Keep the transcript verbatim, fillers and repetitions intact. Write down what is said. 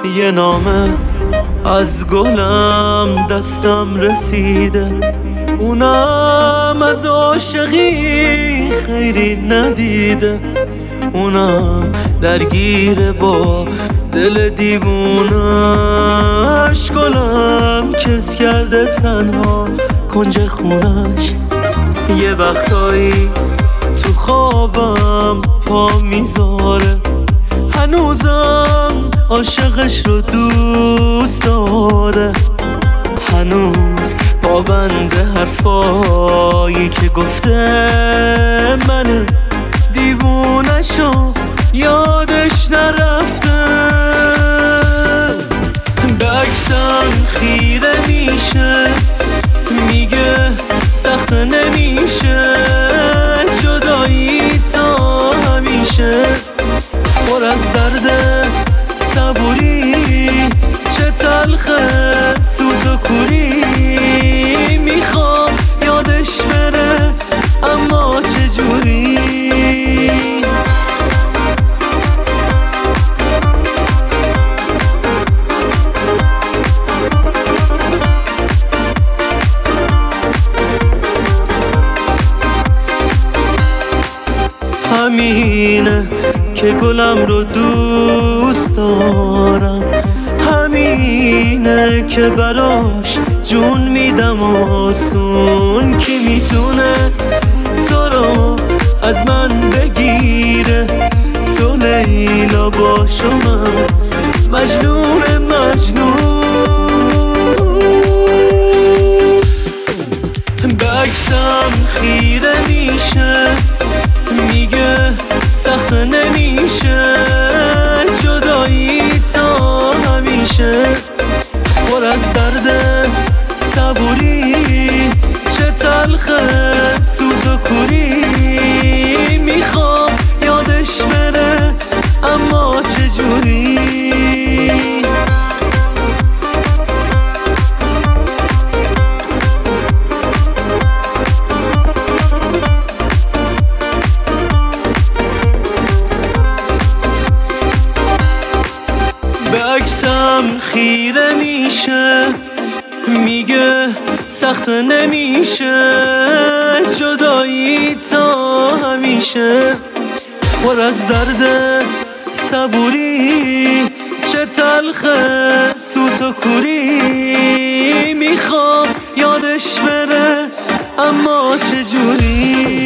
یه نامه از گلم دستم رسیده، اونم از عاشقی خیری ندیده، اونم درگیر با دل دیوونش. گلم کس کرده تنها کنج خونش، یه وقتایی تو خوابم پا میذاره، هنوزم عاشقش رو دوست داره، هنوز پابند حرفایی که گفته، من دیوونشو یادش نرفته. به عکسم خیره میشه، میگه سخت نمیشه جدایی تا همیشه، پر از درد صبوری چه تلخه سوت و کوری، میخوام یادش بره اما چجوری. همینه که گلم رو دوست دارم، همینه که براش جون میدم آسون. کی میتونه تو رو از من بگیره، تو لیلا باش و من مجنون مجنون. به عکسم خیره میشه، میگه سخت نمیشه جدایی تا همیشه، پر از درد صبوری چه تلخه سوت و کوری، میخوام یادش بره اما چجوری. به عکسم خیره میشه، میگه سخت نمیشه جدایی تا همیشه، پر از درد صبوری چه تلخه سوت و کوری، میخوام یادش بره اما چجوری.